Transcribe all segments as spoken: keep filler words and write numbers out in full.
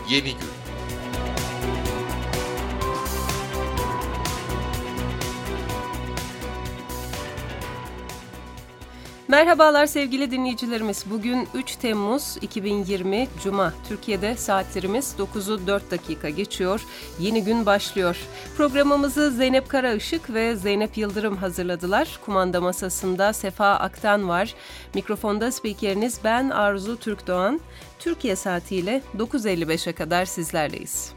Yeni Gün. Merhabalar sevgili dinleyicilerimiz. Bugün üç Temmuz iki bin yirmi Cuma. Türkiye'de saatlerimiz dokuzu dört dakika geçiyor. Yeni gün başlıyor. Programımızı Zeynep Karaışık ve Zeynep Yıldırım hazırladılar. Kumanda masasında Sefa Aktan var. Mikrofonda spikeriniz ben Arzu Türkdoğan. Türkiye saatiyle dokuz elli beşe kadar sizlerleyiz.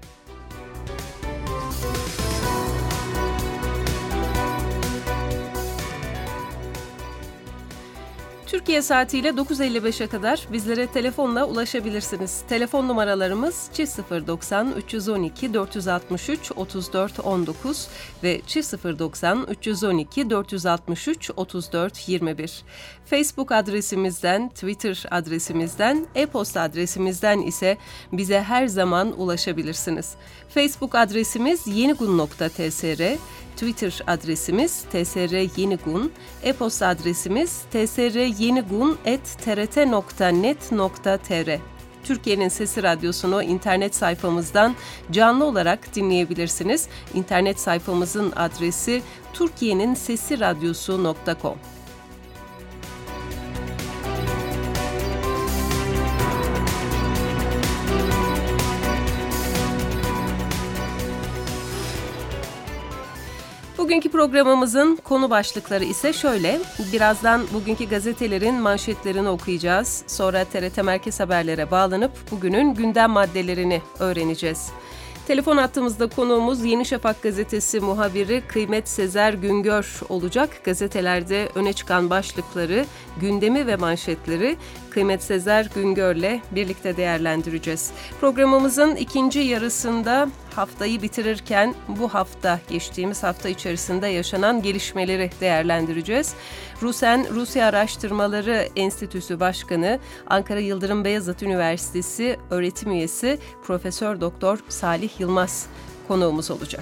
Türkiye saatiyle dokuz elli beşe kadar bizlere telefonla ulaşabilirsiniz. Telefon numaralarımız sıfır doksan üç on iki dört altı üç otuz dört on dokuz ve sıfır doksan üç on iki dört altı üç otuz dört yirmi bir. Facebook adresimizden, Twitter adresimizden, e-posta adresimizden ise bize her zaman ulaşabilirsiniz. Facebook adresimiz yenigun nokta tr, Twitter adresimiz tsryenigun, e-posta adresimiz tsryenigun at t r t nokta net nokta t r. Türkiye'nin Sesi Radyosu'nu internet sayfamızdan canlı olarak dinleyebilirsiniz. İnternet sayfamızın adresi türkiyenin sesi radyosu nokta com. Bugünkü programımızın konu başlıkları ise şöyle. Birazdan bugünkü gazetelerin manşetlerini okuyacağız. Sonra T R T Merkez Haberler'e bağlanıp bugünün gündem maddelerini öğreneceğiz. Telefon hattımızda konuğumuz Yeni Şafak gazetesi muhabiri Kıymet Sezer Güngör olacak. Gazetelerde öne çıkan başlıkları, gündemi ve manşetleri Kıymet Sezer Güngör'le birlikte değerlendireceğiz. Programımızın ikinci yarısında haftayı bitirirken bu hafta, geçtiğimiz hafta içerisinde yaşanan gelişmeleri değerlendireceğiz. RUSEN, Rusya Araştırmaları Enstitüsü Başkanı, Ankara Yıldırım Beyazıt Üniversitesi öğretim üyesi Profesör Doktor Salih Yılmaz konuğumuz olacak.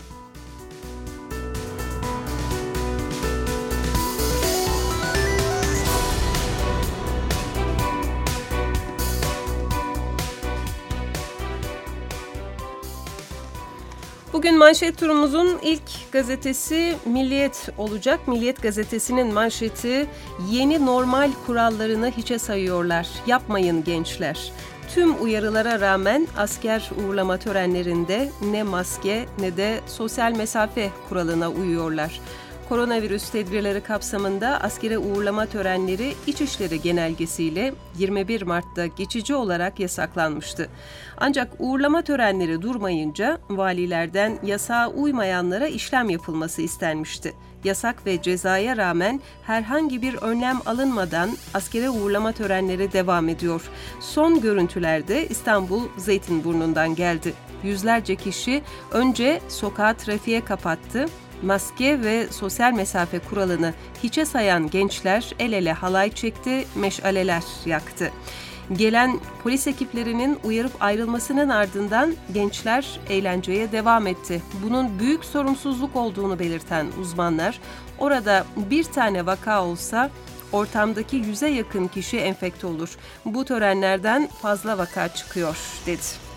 Bugün manşet turumuzun ilk gazetesi Milliyet olacak. Milliyet gazetesinin manşeti yeni normal kurallarını hiçe sayıyorlar. Yapmayın gençler. Tüm uyarılara rağmen asker uğurlama törenlerinde ne maske ne de sosyal mesafe kuralına uyuyorlar. Koronavirüs tedbirleri kapsamında askere uğurlama törenleri İçişleri Genelgesiyle yirmi bir Mart'ta geçici olarak yasaklanmıştı. Ancak uğurlama törenleri durmayınca valilerden yasağa uymayanlara işlem yapılması istenmişti. Yasak ve cezaya rağmen herhangi bir önlem alınmadan askere uğurlama törenleri devam ediyor. Son görüntülerde İstanbul Zeytinburnu'ndan geldi. Yüzlerce kişi önce sokağı trafiğe kapattı. Maske ve sosyal mesafe kuralını hiçe sayan gençler el ele halay çekti, meşaleler yaktı. Gelen polis ekiplerinin uyarıp ayrılmasının ardından gençler eğlenceye devam etti. Bunun büyük sorumsuzluk olduğunu belirten uzmanlar, orada bir tane vaka olsa ortamdaki yüze yakın kişi enfekte olur. Bu törenlerden fazla vaka çıkıyor, dedi.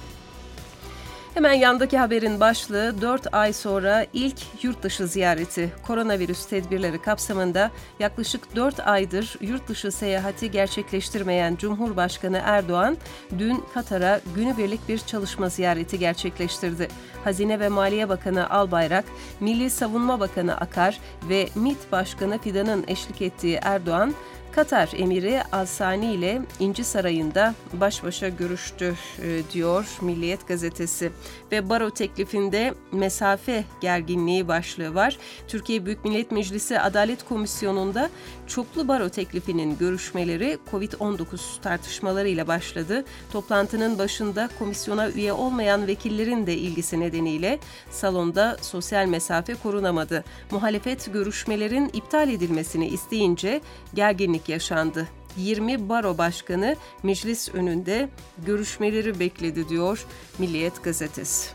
Hemen yandaki haberin başlığı dört ay sonra ilk yurt dışı ziyareti. Koronavirüs tedbirleri kapsamında yaklaşık dört aydır yurt dışı seyahati gerçekleştirmeyen Cumhurbaşkanı Erdoğan dün Katar'a günübirlik bir çalışma ziyareti gerçekleştirdi. Hazine ve Maliye Bakanı Albayrak, Milli Savunma Bakanı Akar ve MİT Başkanı Fidan'ın eşlik ettiği Erdoğan, Katar Emiri Al-Sani ile İnci Sarayı'nda baş başa görüştü, diyor Milliyet gazetesi. Ve baro teklifinde mesafe gerginliği başlığı var. Türkiye Büyük Millet Meclisi Adalet Komisyonu'nda çoklu baro teklifinin görüşmeleri kovid on dokuz tartışmalarıyla başladı. Toplantının başında komisyona üye olmayan vekillerin de ilgisi nedeniyle salonda sosyal mesafe korunamadı. Muhalefet görüşmelerin iptal edilmesini isteyince gerginlik yaşandı. yirmi baro başkanı meclis önünde görüşmeleri bekledi, diyor Milliyet gazetesi.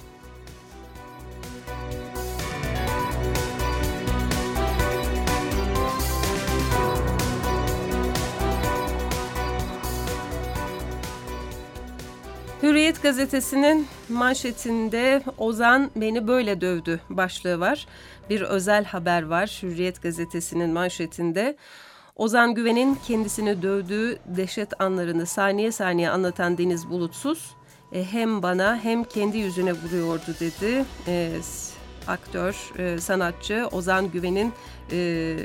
Hürriyet gazetesinin manşetinde Ozan beni böyle dövdü başlığı var. Bir özel haber var Hürriyet gazetesinin manşetinde. Ozan Güven'in kendisini dövdüğü dehşet anlarını saniye saniye anlatan Deniz Bulutsuz e, hem bana hem kendi yüzüne vuruyordu dedi. E, aktör, e, sanatçı Ozan Güven'in e,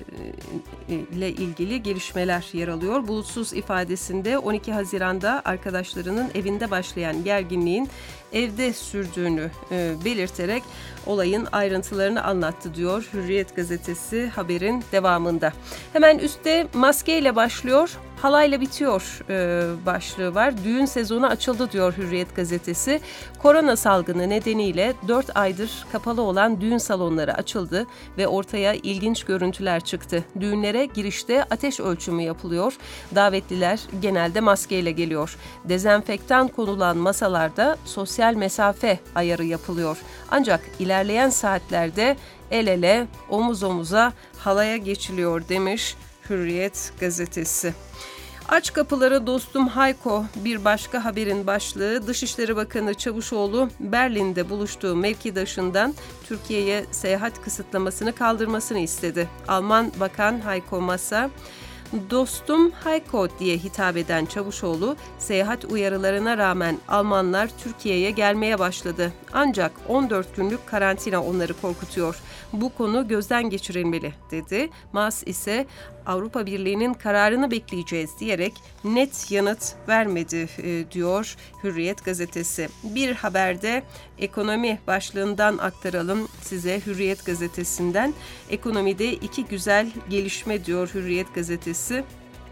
ile ilgili gelişmeler yer alıyor. Bulutsuz ifadesinde on iki Haziran'da arkadaşlarının evinde başlayan gerginliğin evde sürdüğünü e, belirterek olayın ayrıntılarını anlattı diyor Hürriyet gazetesi haberin devamında. Hemen üstte maskeyle başlıyor, halayla bitiyor e, başlığı var. Düğün sezonu açıldı diyor Hürriyet gazetesi. Korona salgını nedeniyle dört aydır kapalı olan düğün salonları açıldı ve ortaya ilginç görüntüler çıktı. Düğünlere girişte ateş ölçümü yapılıyor. Davetliler genelde maskeyle geliyor. Dezenfektan konulan masalarda sosyal mesafe ayarı yapılıyor. Ancak ilerleyen saatlerde el ele, omuz omuza halaya geçiliyor demiş Hürriyet gazetesi. Aç kapıları dostum Hayko bir başka haberin başlığı. Dışişleri Bakanı Çavuşoğlu Berlin'de buluştuğu mevkidaşından Türkiye'ye seyahat kısıtlamasını kaldırmasını istedi. Alman Bakan Heiko Maas'a dostum Hayko diye hitap eden Çavuşoğlu, seyahat uyarılarına rağmen Almanlar Türkiye'ye gelmeye başladı. Ancak on dört günlük karantina onları korkutuyor. Bu konu gözden geçirilmeli dedi. Maas ise Avrupa Birliği'nin kararını bekleyeceğiz diyerek net yanıt vermedi e, diyor Hürriyet gazetesi. Bir haberde ekonomi başlığından aktaralım size Hürriyet gazetesinden. Ekonomide iki güzel gelişme diyor Hürriyet gazetesi.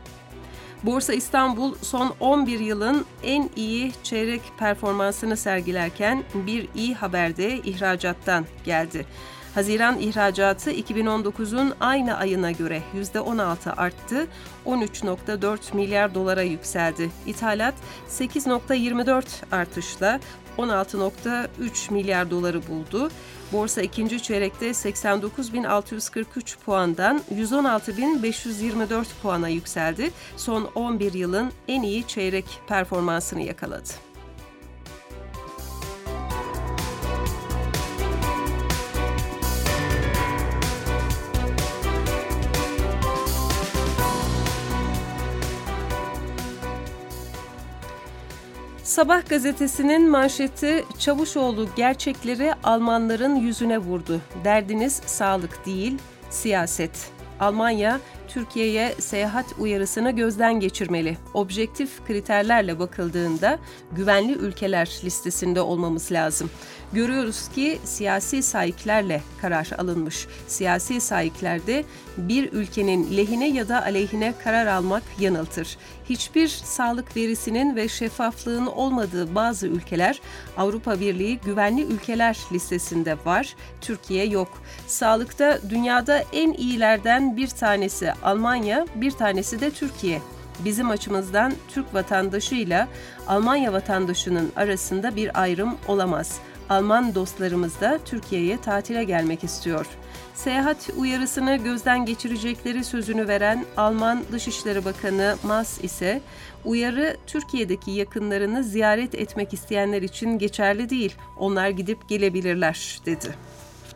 Borsa İstanbul son on bir yılın en iyi çeyrek performansını sergilerken bir iyi haber de ihracattan geldi. Haziran ihracatı iki bin on dokuzun aynı ayına göre yüzde on altı arttı, on üç virgül dört milyar dolara yükseldi. İthalat sekiz virgül yirmi dört artışla on altı virgül üç milyar doları buldu. Borsa ikinci çeyrekte seksen dokuz bin altı yüz kırk üç puandan yüz on altı bin beş yüz yirmi dört puana yükseldi. Son on bir yılın en iyi çeyrek performansını yakaladı. Sabah gazetesinin manşeti Çavuşoğlu gerçekleri Almanların yüzüne vurdu. Derdiniz sağlık değil, siyaset. Almanya, Türkiye'ye seyahat uyarısını gözden geçirmeli. Objektif kriterlerle bakıldığında güvenli ülkeler listesinde olmamız lazım. Görüyoruz ki siyasi sahiplerle karar alınmış. Siyasi sahiplerde bir ülkenin lehine ya da aleyhine karar almak yanıltır. Hiçbir sağlık verisinin ve şeffaflığın olmadığı bazı ülkeler Avrupa Birliği güvenli ülkeler listesinde var. Türkiye yok. Sağlıkta dünyada en iyilerden bir tanesi Almanya, bir tanesi de Türkiye. Bizim açımızdan Türk vatandaşıyla Almanya vatandaşının arasında bir ayrım olamaz. Alman dostlarımız da Türkiye'ye tatile gelmek istiyor. Seyahat uyarısını gözden geçirecekleri sözünü veren Alman Dışişleri Bakanı Maas ise uyarı Türkiye'deki yakınlarını ziyaret etmek isteyenler için geçerli değil. Onlar gidip gelebilirler dedi.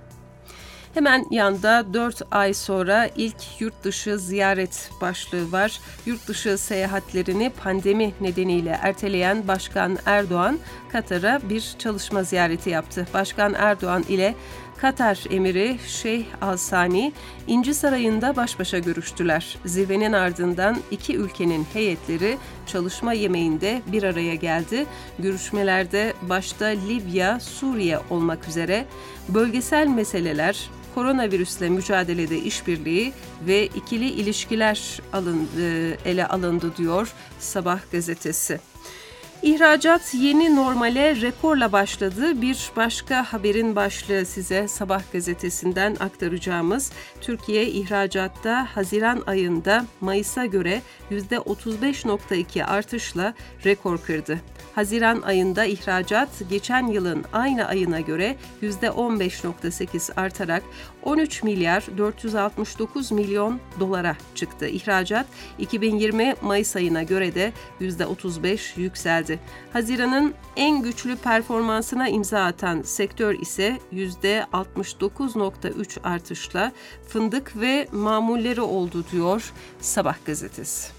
Hemen yanda dört ay sonra ilk yurt dışı ziyaret başlığı var. Yurt dışı seyahatlerini pandemi nedeniyle erteleyen Başkan Erdoğan, Katar'a bir çalışma ziyareti yaptı. Başkan Erdoğan ile Katar emiri Şeyh Al Sani, İnci Sarayı'nda baş başa görüştüler. Zirvenin ardından iki ülkenin heyetleri çalışma yemeğinde bir araya geldi. Görüşmelerde başta Libya, Suriye olmak üzere bölgesel meseleler, koronavirüsle mücadelede işbirliği ve ikili ilişkiler alındı, ele alındı diyor Sabah gazetesi. İhracat yeni normale rekorla başladı. Bir başka haberin başlığı size Sabah gazetesinden aktaracağımız. Türkiye ihracatta Haziran ayında Mayıs'a göre yüzde otuz beş virgül iki artışla rekor kırdı. Haziran ayında ihracat geçen yılın aynı ayına göre yüzde on beş virgül sekiz artarak on üç milyar dört yüz altmış dokuz milyon dolara çıktı. İhracat iki bin yirmi Mayıs ayına göre de yüzde otuz beş yükseldi. geldi. Haziran'ın en güçlü performansına imza atan sektör ise yüzde altmış dokuz virgül üç artışla fındık ve mamulleri oldu diyor Sabah gazetesi.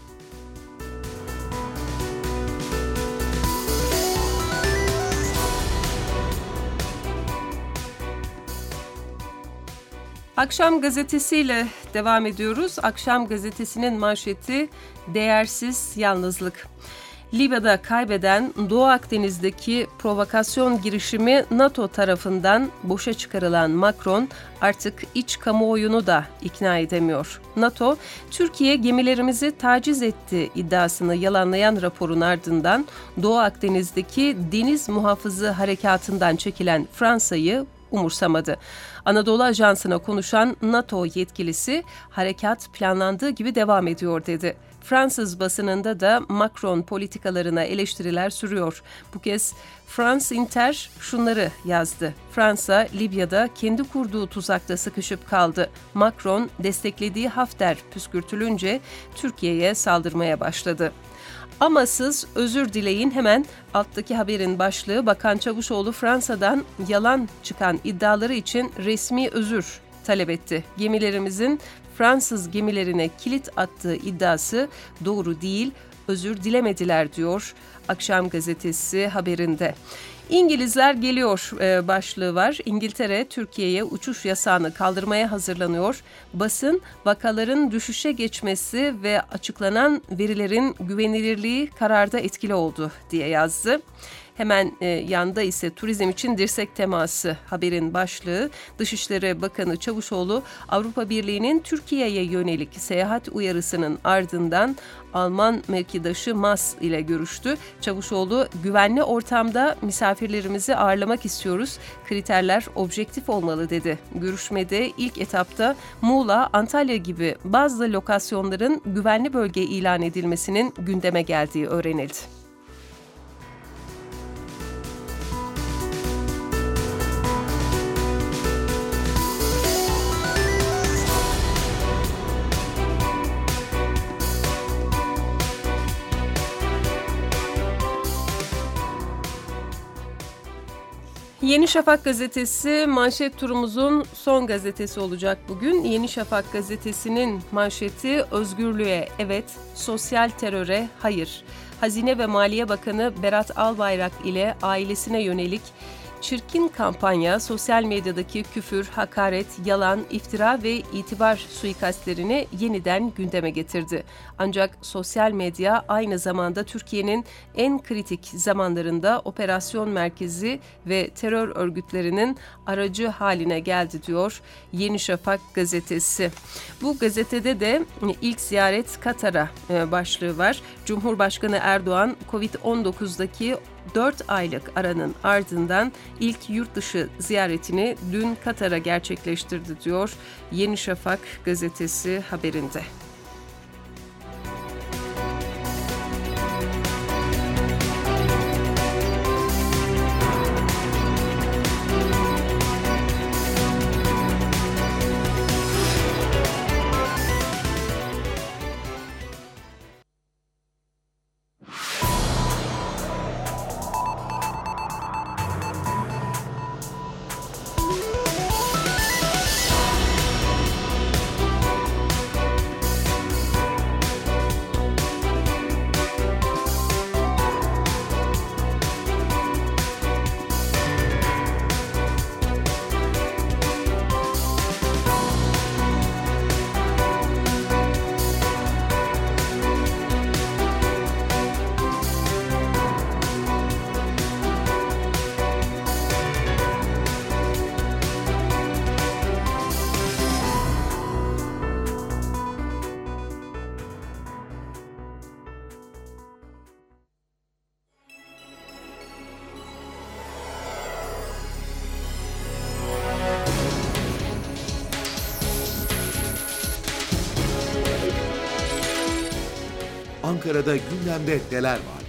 Akşam gazetesiyle devam ediyoruz. Akşam gazetesinin manşeti değersiz yalnızlık. Libya'da kaybeden Doğu Akdeniz'deki provokasyon girişimi NATO tarafından boşa çıkarılan Macron artık iç kamuoyunu da ikna edemiyor. NATO, Türkiye gemilerimizi taciz etti iddiasını yalanlayan raporun ardından Doğu Akdeniz'deki deniz muhafızı harekatından çekilen Fransa'yı umursamadı. Anadolu Ajansı'na konuşan NATO yetkilisi harekat planlandığı gibi devam ediyor dedi. Fransız basınında da Macron politikalarına eleştiriler sürüyor. Bu kez France Inter şunları yazdı. Fransa, Libya'da kendi kurduğu tuzakta sıkışıp kaldı. Macron desteklediği Hafter püskürtülünce Türkiye'ye saldırmaya başladı. Amasız özür dileyin hemen alttaki haberin başlığı Bakan Çavuşoğlu Fransa'dan yalan çıkan iddiaları için resmi özür talep etti. Gemilerimizin Fransız gemilerine kilit attığı iddiası doğru değil, özür dilemediler diyor Akşam gazetesi haberinde. İngilizler geliyor e, başlığı var. İngiltere, Türkiye'ye uçuş yasağını kaldırmaya hazırlanıyor. Basın, vakaların düşüşe geçmesi ve açıklanan verilerin güvenilirliği kararda etkili oldu diye yazdı. Hemen e, yanda ise turizm için dirsek teması haberin başlığı. Dışişleri Bakanı Çavuşoğlu Avrupa Birliği'nin Türkiye'ye yönelik seyahat uyarısının ardından Alman mevkidaşı Maas ile görüştü. Çavuşoğlu güvenli ortamda misafirlerimizi ağırlamak istiyoruz. Kriterler objektif olmalı dedi. Görüşmede ilk etapta Muğla, Antalya gibi bazı lokasyonların güvenli bölge ilan edilmesinin gündeme geldiği öğrenildi. Yeni Şafak gazetesi manşet turumuzun son gazetesi olacak bugün. Yeni Şafak gazetesinin manşeti özgürlüğe evet, sosyal teröre hayır. Hazine ve Maliye Bakanı Berat Albayrak ile ailesine yönelik çirkin kampanya sosyal medyadaki küfür, hakaret, yalan, iftira ve itibar suikastlerini yeniden gündeme getirdi. Ancak sosyal medya aynı zamanda Türkiye'nin en kritik zamanlarında operasyon merkezi ve terör örgütlerinin aracı haline geldi diyor Yeni Şafak gazetesi. Bu gazetede de ilk ziyaret Katar'a başlığı var. Cumhurbaşkanı Erdoğan kovid on dokuzdaki dört aylık aranın ardından ilk yurt dışı ziyaretini dün Katar'a gerçekleştirdi diyor Yeni Şafak gazetesi haberinde. Ankara'da gündemde neler var?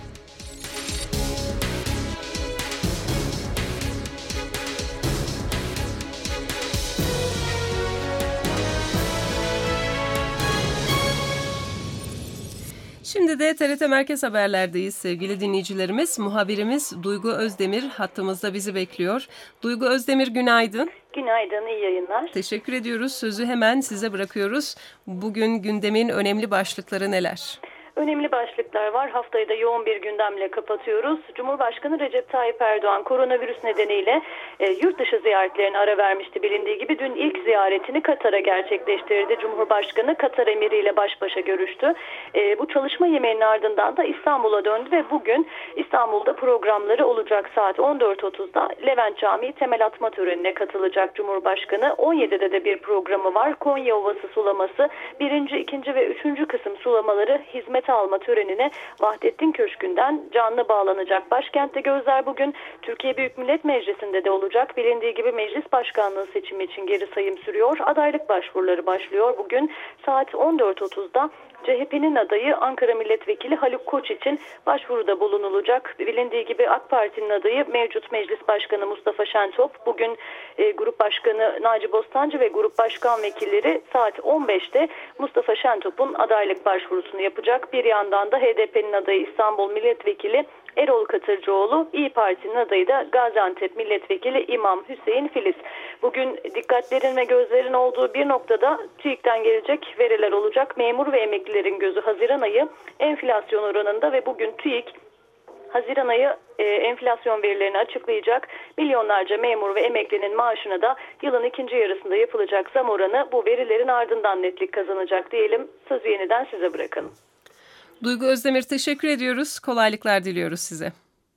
Şimdi de T R T Merkez Haberler'deyiz sevgili dinleyicilerimiz. Muhabirimiz Duygu Özdemir hattımızda bizi bekliyor. Duygu Özdemir, günaydın. Günaydın, iyi yayınlar. Teşekkür ediyoruz. Sözü hemen size bırakıyoruz. Bugün gündemin önemli başlıkları neler? Önemli başlıklar var. Haftayı da yoğun bir gündemle kapatıyoruz. Cumhurbaşkanı Recep Tayyip Erdoğan koronavirüs nedeniyle e, yurt dışı ziyaretlerine ara vermişti bilindiği gibi. Dün ilk ziyaretini Katar'a gerçekleştirdi. Cumhurbaşkanı Katar emiriyle baş başa görüştü. E, bu çalışma yemeğinin ardından da İstanbul'a döndü ve bugün İstanbul'da programları olacak. Saat on dört otuzda Levent Camii temel atma törenine katılacak Cumhurbaşkanı. on yedide de bir programı var. Konya Ovası sulaması birinci, ikinci ve üçüncü kısım sulamaları hizmet alma törenine Vahdettin Köşkü'nden canlı bağlanacak. Başkentte gözler bugün Türkiye Büyük Millet Meclisi'nde de olacak. Bilindiği gibi meclis başkanlığı seçimi için geri sayım sürüyor. Adaylık başvuruları başlıyor. Bugün saat on dört otuzda C H P'nin adayı Ankara Milletvekili Haluk Koç için başvuruda bulunulacak. Bilindiği gibi AK Parti'nin adayı mevcut Meclis Başkanı Mustafa Şentop. Bugün e, Grup Başkanı Naci Bostancı ve Grup Başkan Vekilleri saat on beşte Mustafa Şentop'un adaylık başvurusunu yapacak. Bir yandan da H D P'nin adayı İstanbul Milletvekili Erol Katırcıoğlu, İyi Parti'nin adayı da Gaziantep Milletvekili İmam Hüseyin Filiz. Bugün dikkatlerin ve gözlerin olduğu bir noktada TÜİK'ten gelecek veriler olacak. Memur ve emeklilerin gözü Haziran ayı enflasyon oranında ve bugün TÜİK Haziran ayı e, enflasyon verilerini açıklayacak. Milyonlarca memur ve emeklinin maaşına da yılın ikinci yarısında yapılacak zam oranı bu verilerin ardından netlik kazanacak diyelim. Sözü yeniden size bırakalım. Duygu Özdemir, teşekkür ediyoruz. Kolaylıklar diliyoruz size.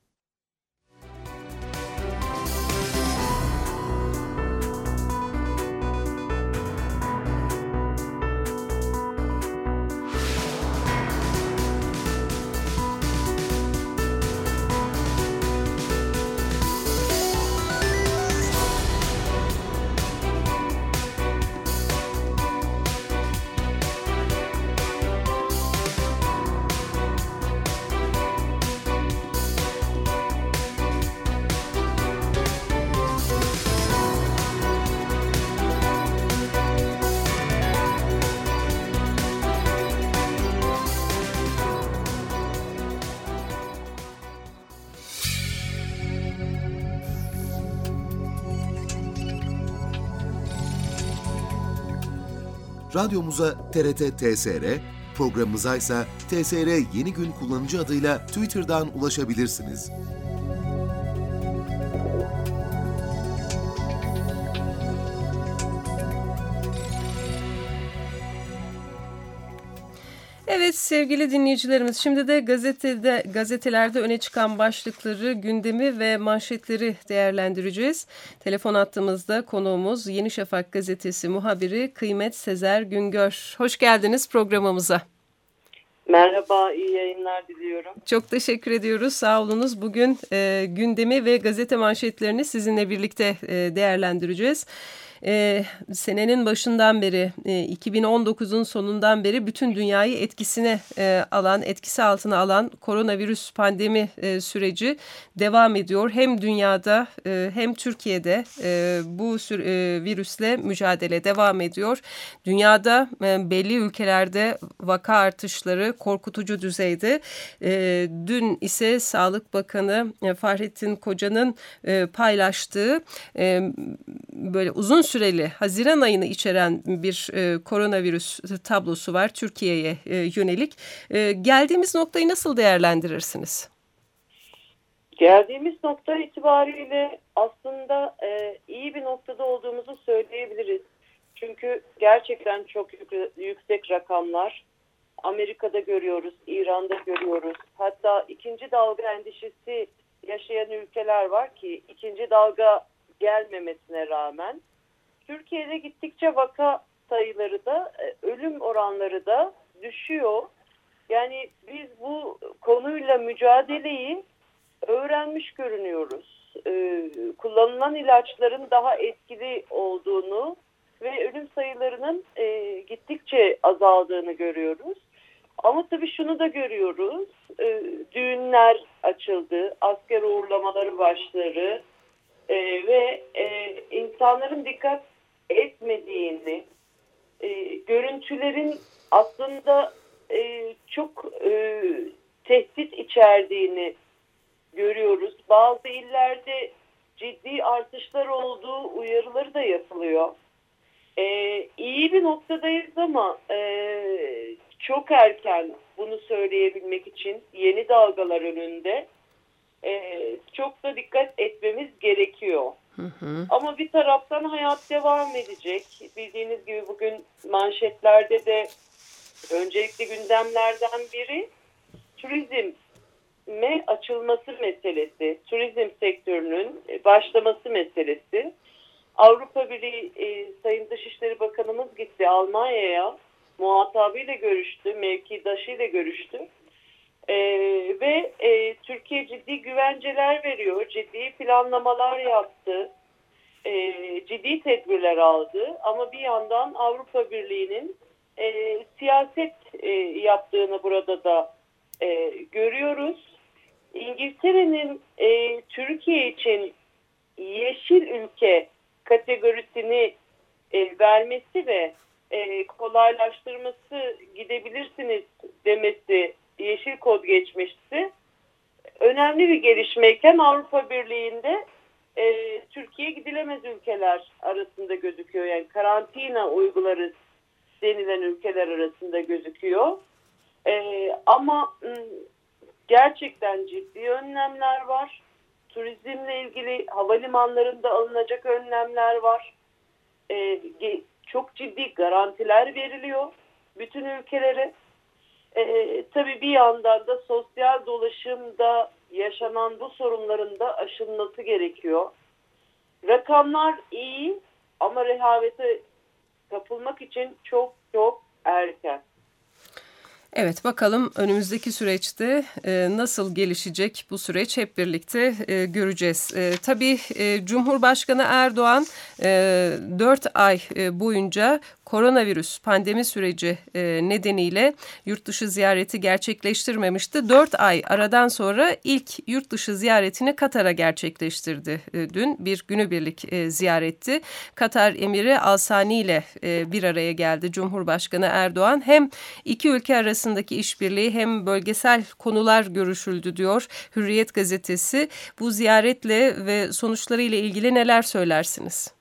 Radyomuza T R T T S R, programımıza ise T S R Yeni Gün kullanıcı adıyla Twitter'dan ulaşabilirsiniz. Evet sevgili dinleyicilerimiz, şimdi de gazetede gazetelerde öne çıkan başlıkları, gündemi ve manşetleri değerlendireceğiz. Telefon attığımızda konuğumuz Yeni Şafak gazetesi muhabiri Kıymet Sezer Güngör. Hoş geldiniz programımıza. Merhaba, iyi yayınlar diliyorum. Çok teşekkür ediyoruz, sağ olunuz. Bugün e, gündemi ve gazete manşetlerini sizinle birlikte e, değerlendireceğiz. Ee, senenin başından beri, e, iki bin on dokuzun sonundan beri bütün dünyayı etkisine e, alan, etkisi altına alan koronavirüs pandemi e, süreci devam ediyor. Hem dünyada e, hem Türkiye'de e, bu e, virüsle mücadele devam ediyor. Dünyada e, belli ülkelerde vaka artışları korkutucu düzeyde. E, dün ise Sağlık Bakanı e, Fahrettin Koca'nın e, paylaştığı e, böyle uzun süreli Haziran ayını içeren bir e, koronavirüs tablosu var Türkiye'ye e, yönelik. E, geldiğimiz noktayı nasıl değerlendirirsiniz? Geldiğimiz nokta itibariyle aslında e, iyi bir noktada olduğumuzu söyleyebiliriz. Çünkü gerçekten çok yük- yüksek rakamlar Amerika'da görüyoruz, İran'da görüyoruz. Hatta ikinci dalga endişesi yaşayan ülkeler var ki ikinci dalga gelmemesine rağmen Türkiye'de gittikçe vaka sayıları da ölüm oranları da düşüyor. Yani biz bu konuyla mücadeleyi öğrenmiş görünüyoruz. Ee, kullanılan ilaçların daha etkili olduğunu ve ölüm sayılarının e, gittikçe azaldığını görüyoruz. Ama tabii şunu da görüyoruz. E, düğünler açıldı, asker uğurlamaları başları e, ve e, insanların dikkat etmediğini, e, görüntülerin aslında e, çok e, tehdit içerdiğini görüyoruz. Bazı illerde ciddi artışlar olduğu uyarıları da yapılıyor. Ee, iyi bir noktadayız ama e, çok erken bunu söyleyebilmek için yeni dalgalar önünde e, çok da dikkat etmemiz gerekiyor. Hı hı. Ama bir taraftan hayat devam edecek. Bildiğiniz gibi bugün manşetlerde de öncelikli gündemlerden biri turizme açılması meselesi, turizm sektörünün başlaması meselesi. Avrupa Birliği e, Sayın Dışişleri Bakanımız gitti Almanya'ya, muhatabıyla görüştü, mevkidaşıyla görüştü e, ve e, Türkiye ciddi güvenceler veriyor, ciddi planlamalar yaptı, e, ciddi tedbirler aldı ama bir yandan Avrupa Birliği'nin e, siyaset e, yaptığını burada da e, görüyoruz. İngiltere'nin e, Türkiye için yeşil ülke kategorisini e, vermesi ve e, kolaylaştırması, gidebilirsiniz demesi, yeşil kod geçmişti. Önemli bir gelişmeyken Avrupa Birliği'nde e, Türkiye gidilemez ülkeler arasında gözüküyor. Yani karantina uygularız denilen ülkeler arasında gözüküyor. E, ama m, gerçekten ciddi önlemler var. Turizmle ilgili havalimanlarında alınacak önlemler var. Ee, çok ciddi garantiler veriliyor bütün ülkelere. Ee, tabii bir yandan da sosyal dolaşımda yaşanan bu sorunların da aşılması gerekiyor. Rakamlar iyi ama rehavete kapılmak için çok çok erken. Evet, bakalım önümüzdeki süreçte e, nasıl gelişecek bu süreç hep birlikte e, göreceğiz. E, tabii e, Cumhurbaşkanı Erdoğan e, dört ay e, boyunca koronavirüs pandemi süreci e, nedeniyle yurt dışı ziyareti gerçekleştirmemişti. dört ay aradan sonra ilk yurt dışı ziyaretini Katar'a gerçekleştirdi. E, dün bir günübirlik e, ziyaretti. Katar Emiri Al Sani ile e, bir araya geldi Cumhurbaşkanı Erdoğan. Hem iki ülke arasındaki işbirliği hem bölgesel konular görüşüldü diyor Hürriyet gazetesi. Bu ziyaretle ve sonuçlarıyla ilgili neler söylersiniz?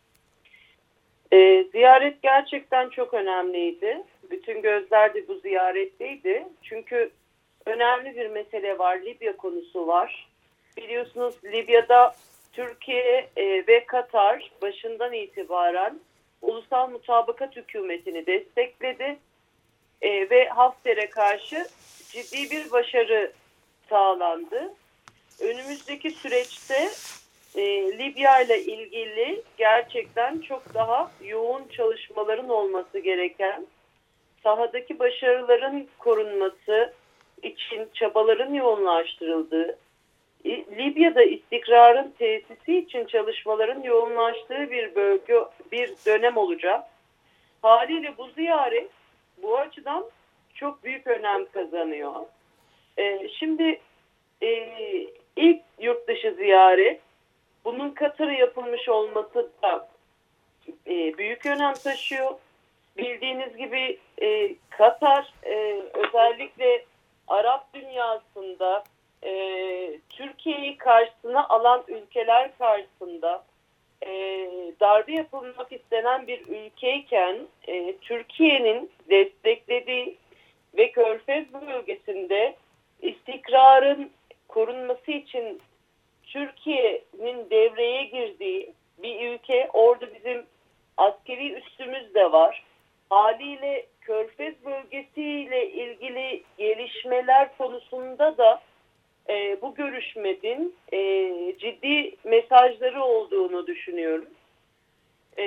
E, ziyaret gerçekten çok önemliydi. Bütün gözler de bu ziyaretteydi. Çünkü önemli bir mesele var. Libya konusu var. Biliyorsunuz Libya'da Türkiye e, ve Katar başından itibaren ulusal mutabakat hükümetini destekledi. E, ve Hafter'e karşı ciddi bir başarı sağlandı. Önümüzdeki süreçte e, Libya ile ilgili gerçekten çok daha yoğun çalışmaların olması gereken, sahadaki başarıların korunması için çabaların yoğunlaştırıldığı, Libya'da istikrarın tesisi için çalışmaların yoğunlaştığı bir bölge, bir dönem olacak. Haliyle bu ziyaret bu açıdan çok büyük önem kazanıyor. Ee, şimdi e, ilk yurt dışı ziyaret, bunun Katar'a yapılmış olması da e, büyük önem taşıyor. Bildiğiniz gibi e, Katar e, özellikle Arap dünyasında e, Türkiye'yi karşısına alan ülkeler karşısında e, darbe yapılmak istenen bir ülkeyken e, Türkiye'nin desteklediği ve Körfez bölgesinde istikrarın korunması için Türkiye'nin devreye girdiği bir ülke. Orada bizim askeri üssümüz de var. Haliyle Körfez bölgesiyle ilgili gelişmeler konusunda da e, bu görüşmenin e, ciddi mesajları olduğunu düşünüyorum. E,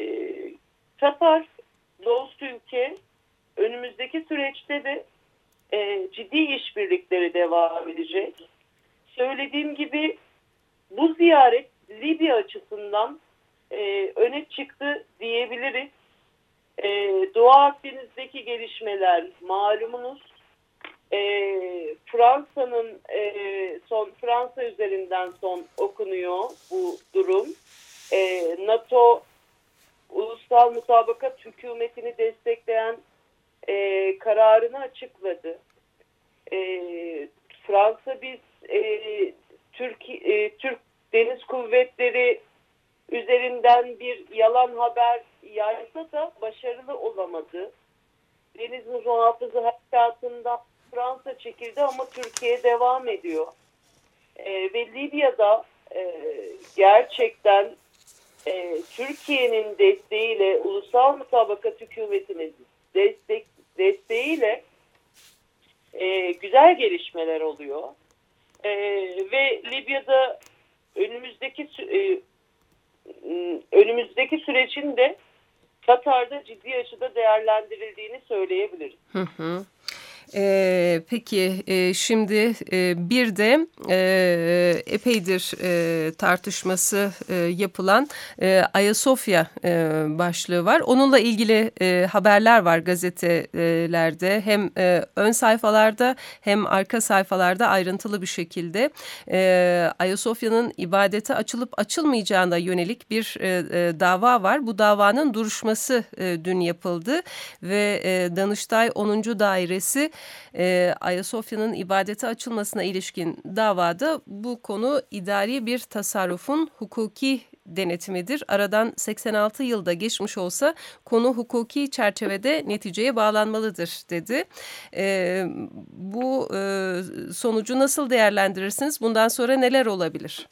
Katar dost ülke, önümüzdeki süreçte de e, ciddi işbirlikleri devam edecek. Söylediğim gibi bu ziyaret Libya açısından e, öne çıktı diyebiliriz. E, Doğu Akdeniz'deki gelişmeler malumunuz. E, Fransa'nın e, son Fransa üzerinden son okunuyor bu durum. E, NATO Ulusal Mutabakat Hükümetini destekleyen e, kararını açıkladı. E, Fransa biz e, Türk, e, Türk Deniz Kuvvetleri üzerinden bir yalan haber yaysa da başarılı olamadı. Deniz muhafızı harekatından Fransa çekildi ama Türkiye devam ediyor. E, ve Libya'da e, gerçekten e, Türkiye'nin desteğiyle, ulusal mutabakat hükümetinin destek, desteğiyle e, güzel gelişmeler oluyor. E, ve Libya'da önümüzdeki e, önümüzdeki sürecin de Katar'da ciddi açıda değerlendirildiğini söyleyebiliriz. Hı hı. Ee, peki e, şimdi e, bir de e, epeydir e, tartışması e, yapılan e, Ayasofya e, başlığı var. Onunla ilgili e, haberler var gazetelerde, hem e, ön sayfalarda hem arka sayfalarda ayrıntılı bir şekilde e, Ayasofya'nın ibadete açılıp açılmayacağına yönelik bir e, e, dava var. Bu davanın duruşması e, dün yapıldı ve e, Danıştay onuncu Dairesi e, Ayasofya'nın ibadete açılmasına ilişkin davada bu konu idari bir tasarrufun hukuki denetimidir. Aradan seksen altı yılda geçmiş olsa konu hukuki çerçevede neticeye bağlanmalıdır dedi. E, bu e, sonucu nasıl değerlendirirsiniz? Bundan sonra neler olabilir?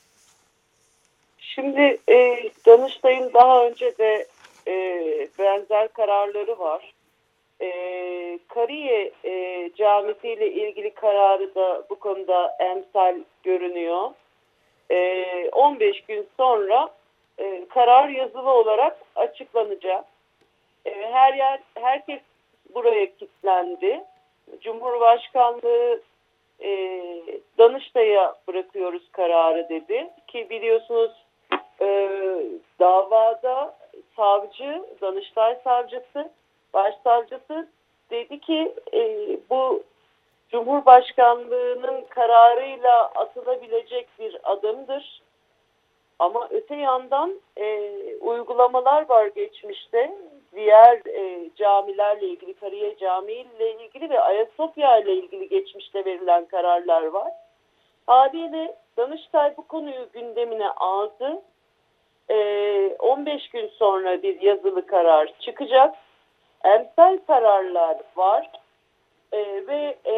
Şimdi e, Danıştay'ın daha önce de e, benzer kararları var. E, Kariye e, Camisi ile ilgili kararı da bu konuda emsal görünüyor. E, on beş gün sonra e, karar yazılı olarak açıklanacak. E, her yer, herkes buraya kilitlendi. Cumhurbaşkanlığı e, Danıştay'a bırakıyoruz kararı dedi ki biliyorsunuz e, davada savcı, Danıştay savcısı, başsavcısı dedi ki e, bu Cumhurbaşkanlığının kararıyla atılabilecek bir adımdır. Ama öte yandan e, uygulamalar var geçmişte. Diğer e, camilerle ilgili, Kariye Camii ile ilgili ve Ayasofya ile ilgili geçmişte verilen kararlar var. Haliyle Danıştay bu konuyu gündemine aldı. E, on beş gün sonra bir yazılı karar çıkacak. Emsal kararlar var e, ve e,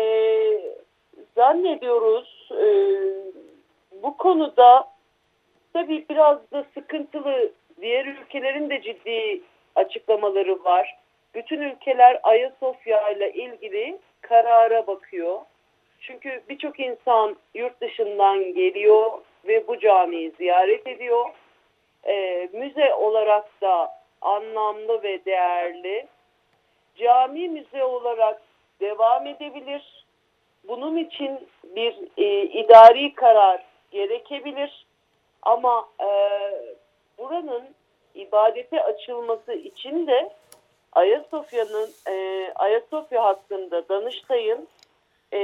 zannediyoruz e, bu konuda tabii biraz da sıkıntılı, diğer ülkelerin de ciddi açıklamaları var. Bütün ülkeler Ayasofya ile ilgili karara bakıyor. Çünkü birçok insan yurt dışından geliyor ve bu camiyi ziyaret ediyor. E, müze olarak da anlamlı ve değerli. Cami müze olarak devam edebilir. Bunun için bir e, idari karar gerekebilir. Ama e, buranın ibadete açılması için de Ayasofya'nın e, Ayasofya hakkında Danıştay'ın e,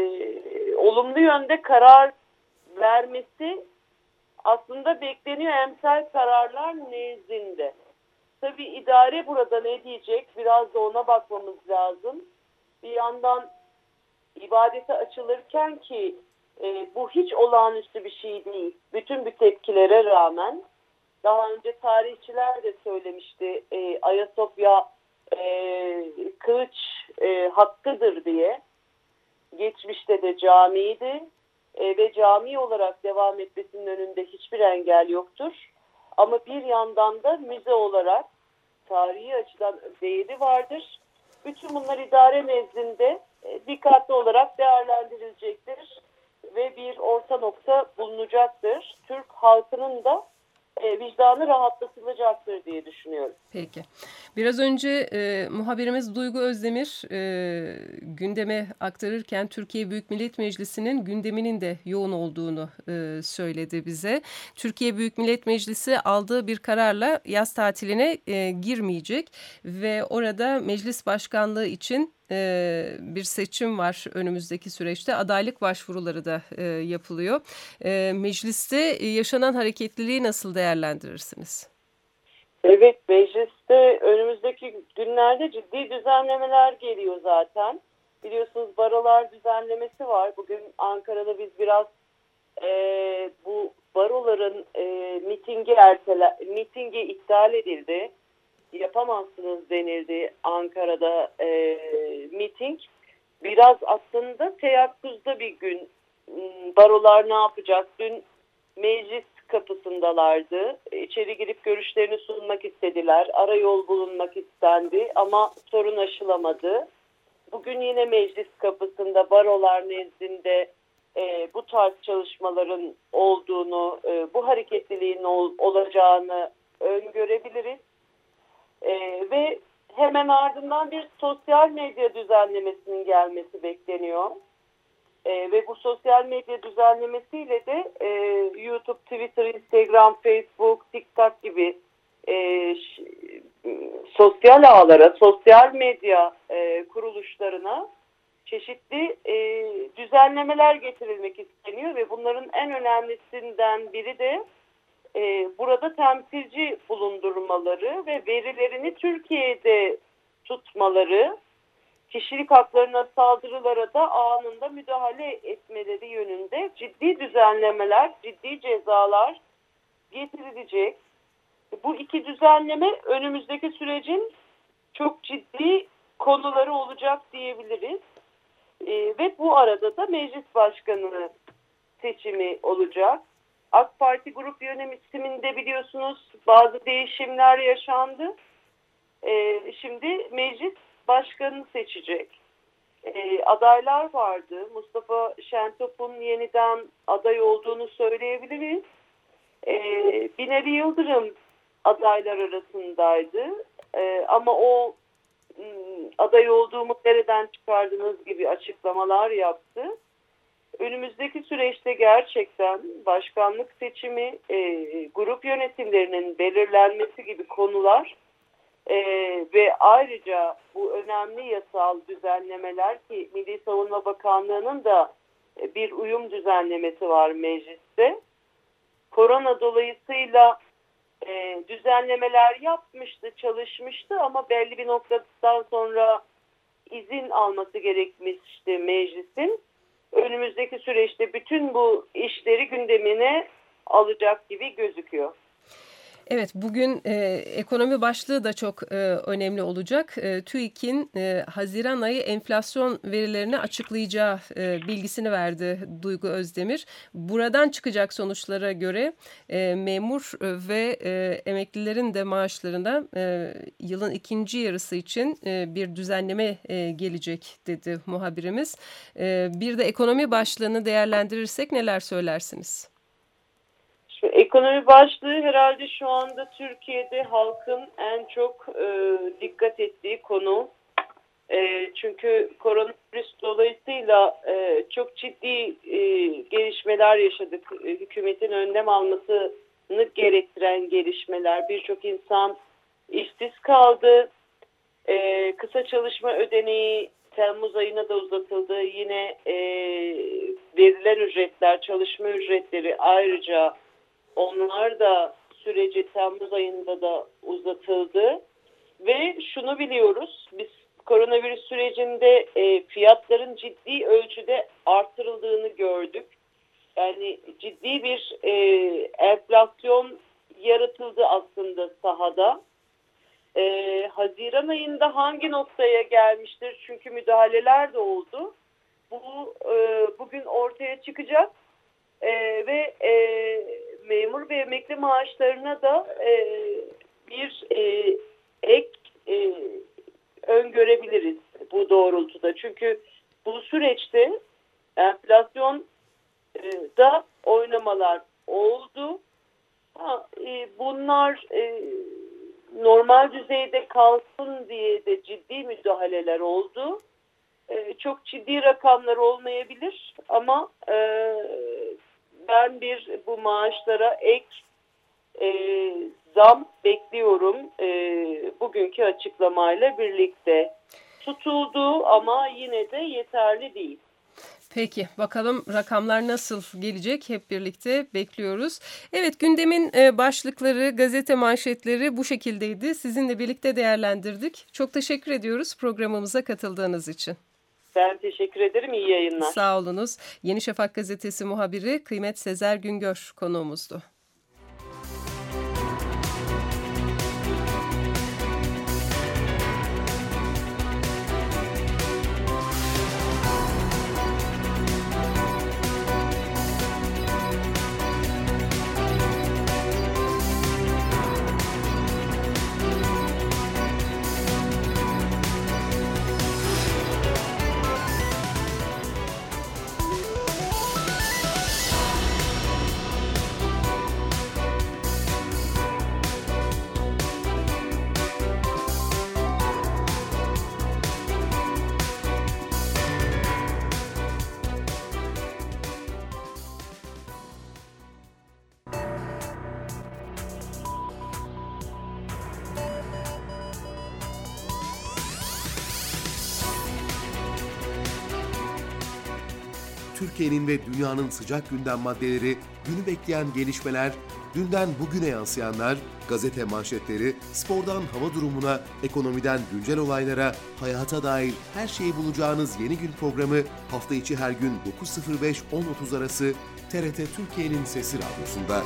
olumlu yönde karar vermesi aslında bekleniyor emsal kararlar nezdinde. Tabii idare burada ne diyecek? Biraz da ona bakmamız lazım. Bir yandan ibadete açılırken ki e, bu hiç olağanüstü bir şey değil. Bütün bu tepkilere rağmen daha önce tarihçiler de söylemişti e, Ayasofya e, kılıç e, hakkıdır diye. Geçmişte de camiydi e, ve cami olarak devam etmesinin önünde hiçbir engel yoktur. Ama bir yandan da müze olarak tarihi açıdan değeri vardır. Bütün bunlar idare nezdinde e, dikkatli olarak değerlendirilecektir ve bir orta nokta bulunacaktır. Türk halkının da e, vicdanı rahatlatılacaktır diye düşünüyorum. Peki. Biraz önce e, muhabirimiz Duygu Özdemir e, gündeme aktarırken Türkiye Büyük Millet Meclisi'nin gündeminin de yoğun olduğunu e, söyledi bize. Türkiye Büyük Millet Meclisi aldığı bir kararla yaz tatiline e, girmeyecek ve orada meclis başkanlığı için e, bir seçim var önümüzdeki süreçte. Adaylık başvuruları da e, yapılıyor. E, mecliste yaşanan hareketliliği nasıl değerlendirirsiniz? Evet, mecliste önümüzdeki günlerde ciddi düzenlemeler geliyor zaten. Biliyorsunuz barolar düzenlemesi var. Bugün Ankara'da biz biraz e, bu baroların e, mitingi ertele, mitingi iptal edildi. Yapamazsınız denildi Ankara'da e, miting. Biraz aslında teyakkuzda bir gün. Barolar ne yapacak? Dün meclis kapısındalardı. İçeri girip görüşlerini sunmak istediler. Ara yol bulunmak istendi ama sorun aşılamadı. Bugün yine meclis kapısında barolar nezdinde e, bu tarz çalışmaların olduğunu, e, bu hareketliliğin ol, olacağını öngörebiliriz. E, ve hemen ardından bir sosyal medya düzenlemesinin gelmesi bekleniyor. Ee, ve bu sosyal medya düzenlemesiyle de e, YouTube, Twitter, Instagram, Facebook, TikTok gibi e, ş, sosyal ağlara, sosyal medya e, kuruluşlarına çeşitli e, düzenlemeler getirilmek isteniyor ve bunların en önemlisinden biri de e, burada temsilci bulundurmaları ve verilerini Türkiye'de tutmaları, kişilik haklarına saldırılara da anında müdahale etmeleri yönünde ciddi düzenlemeler, ciddi cezalar getirilecek. Bu iki düzenleme önümüzdeki sürecin çok ciddi konuları olacak diyebiliriz. Ee, ve bu arada da meclis başkanı seçimi olacak. AK Parti grup yönetiminde biliyorsunuz bazı değişimler yaşandı. Ee, şimdi meclis başkanını seçecek. E, adaylar vardı. Mustafa Şentop'un yeniden aday olduğunu söyleyebiliriz. E, Binali Yıldırım adaylar arasındaydı. E, ama o m, aday olduğumu nereden çıkardınız gibi açıklamalar yaptı. Önümüzdeki süreçte gerçekten başkanlık seçimi, e, grup yönetimlerinin belirlenmesi gibi konular Ee, ve ayrıca bu önemli yasal düzenlemeler ki Milli Savunma Bakanlığı'nın da bir uyum düzenlemesi var mecliste. Korona dolayısıyla e, düzenlemeler yapmıştı, çalışmıştı ama belli bir noktadan sonra izin alması gerekmişti meclisin. Önümüzdeki süreçte bütün bu işleri gündemine alacak gibi gözüküyor. Evet, bugün e, ekonomi başlığı da çok e, önemli olacak. E, TÜİK'in e, Haziran ayı enflasyon verilerini açıklayacağı e, bilgisini verdi Duygu Özdemir. Buradan çıkacak sonuçlara göre e, memur ve e, emeklilerin de maaşlarına e, yılın ikinci yarısı için e, bir düzenleme e, gelecek dedi muhabirimiz. E, bir de ekonomi başlığını değerlendirirsek neler söylersiniz? Şimdi ekonomi başlığı herhalde şu anda Türkiye'de halkın en çok e, dikkat ettiği konu. E, çünkü koronavirüs dolayısıyla e, çok ciddi e, gelişmeler yaşadık. E, hükümetin önlem almasını gerektiren gelişmeler. Birçok insan işsiz kaldı. E, kısa çalışma ödeneği Temmuz ayına da uzatıldı. Yine e, verilen ücretler, çalışma ücretleri ayrıca onlar da süreci Temmuz ayında da uzatıldı ve şunu biliyoruz, biz koronavirüs sürecinde e, fiyatların ciddi ölçüde artırıldığını gördük. Yani ciddi bir e, enflasyon yaratıldı aslında sahada. E, Haziran ayında hangi noktaya gelmiştir? Çünkü müdahaleler de oldu. Bu e, bugün ortaya çıkacak. Ee, ve e, memur ve emekli maaşlarına da e, bir e, ek e, öngörebiliriz bu doğrultuda. Çünkü bu süreçte enflasyon e, da oynamalar oldu. Ha, e, bunlar e, normal düzeyde kalsın diye de ciddi müdahaleler oldu. E, çok ciddi rakamlar olmayabilir ama e, ben bir bu maaşlara ek e, zam bekliyorum e, bugünkü açıklamayla birlikte. Tutuldu ama yine de yeterli değil. Peki bakalım rakamlar nasıl gelecek, hep birlikte bekliyoruz. Evet, gündemin e, başlıkları, gazete manşetleri bu şekildeydi. Sizinle birlikte değerlendirdik. Çok teşekkür ediyoruz programımıza katıldığınız için. Ben teşekkür ederim. İyi yayınlar. Sağ olunuz. Yeni Şafak gazetesi muhabiri Kıymet Sezer Güngör konuğumuzdu. Türkiye'nin ve dünyanın sıcak gündem maddeleri, günü bekleyen gelişmeler, dünden bugüne yansıyanlar, gazete manşetleri, spordan hava durumuna, ekonomiden güncel olaylara, hayata dair her şeyi bulacağınız Yeni Gün programı hafta içi her gün dokuz sıfır beş on otuz arası T R T Türkiye'nin Sesi Radyosu'nda.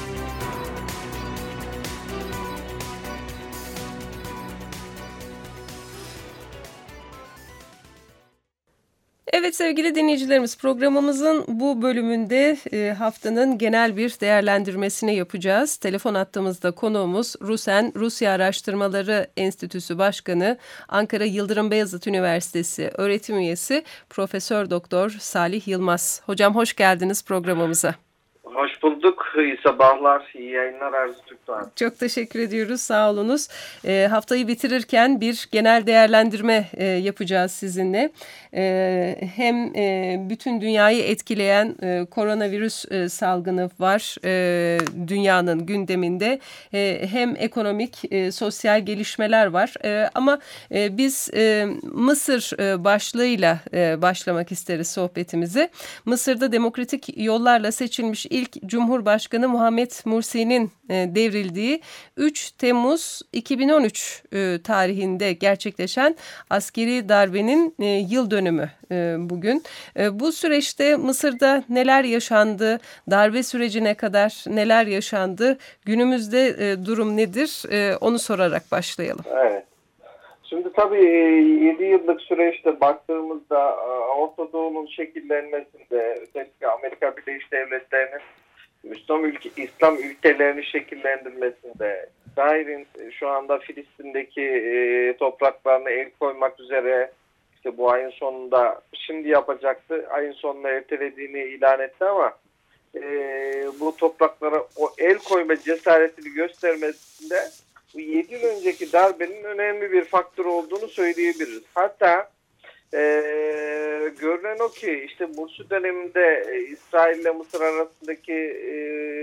Evet sevgili dinleyicilerimiz, programımızın bu bölümünde e, haftanın genel bir değerlendirmesini yapacağız. Telefon attığımızda konuğumuz RUSEN Rusya Araştırmaları Enstitüsü Başkanı, Ankara Yıldırım Beyazıt Üniversitesi öğretim üyesi Profesör Doktor Salih Yılmaz. Hocam hoş geldiniz programımıza. Hoş bulduk. İyi sabahlar, iyi yayınlar Arzu Türkdoğan. Çok teşekkür ediyoruz. Sağ olunuz. E, haftayı bitirirken bir genel değerlendirme e, yapacağız sizinle. E, hem e, bütün dünyayı etkileyen e, koronavirüs e, salgını var e, dünyanın gündeminde. E, hem ekonomik, e, sosyal gelişmeler var. E, ama e, biz e, Mısır e, başlığıyla e, başlamak isteriz sohbetimizi. Mısır'da demokratik yollarla seçilmiş ilk Cumhurbaşkanı Muhammed Mursi'nin e, devrildiği üç Temmuz iki bin on üç e, tarihinde gerçekleşen askeri darbenin e, yıl dönümü e, bugün. E, bu süreçte Mısır'da neler yaşandı, darbe sürecine kadar neler yaşandı, günümüzde e, durum nedir, e, onu sorarak başlayalım. Evet. Şimdi tabii yedi yıllık süreçte baktığımızda Orta Doğu'nun şekillenmesinde, özellikle Amerika Birleşik Devletleri'nin Müslüman ülke, İslam ülkelerini şekillendirmesinde, İsrail'in şu anda Filistin'deki e, topraklarına el koymak üzere, işte bu ayın sonunda, şimdi yapacaktı, ayın sonuna ertelediğini ilan etti ama e, bu topraklara o el koyma cesaretini göstermesinde bu yedi yıl önceki darbenin önemli bir faktör olduğunu söyleyebiliriz. Hatta e, görünen o ki işte Mursi döneminde e, İsrail ile Mısır arasındaki e,